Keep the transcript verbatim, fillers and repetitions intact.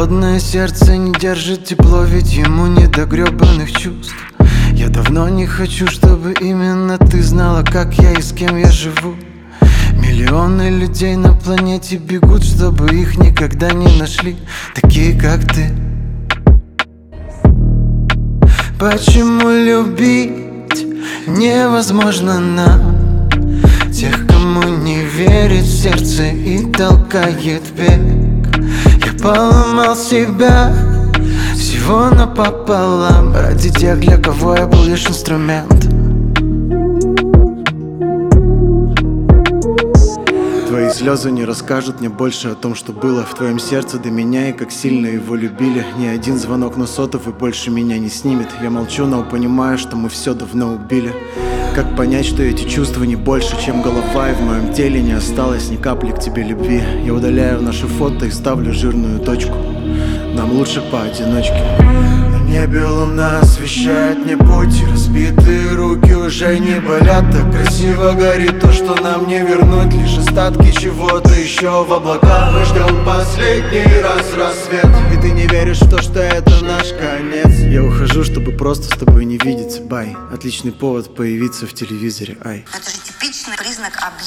Холодное сердце не держит тепло, ведь ему не до гребаных чувств. Я давно не хочу, чтобы именно ты знала, как я и с кем я живу. Миллионы людей на планете бегут, чтобы их никогда не нашли такие, как ты. Почему любить невозможно нам? Тех, кому не верит в сердце и толкает бег. Я поломал себя всего напополам ради тех, для кого я был лишь инструмент. Твои слезы не расскажут мне больше о том, что было в твоем сердце до меня и как сильно его любили. Ни один звонок на сотовый больше меня не снимет. Я молчу, но понимаю, что мы все давно убили. Как понять, что эти чувства не больше, чем голова, и в моем теле не осталось ни капли к тебе любви? Я удаляю наши фото и ставлю жирную точку. Нам лучше поодиночке. На небе луна освещает мне путь, разбитые руки уже не болят. Так красиво горит то, что нам не вернуть, лишь остатки чего-то еще в облаках. Мы ждем последний раз рассвет, и ты не веришь в то, что это наш конец. Я ухожу, чтобы просто с тобой не видеться, бай. Отличный повод появиться в телевизоре, ай. Это же типичный признак объекта.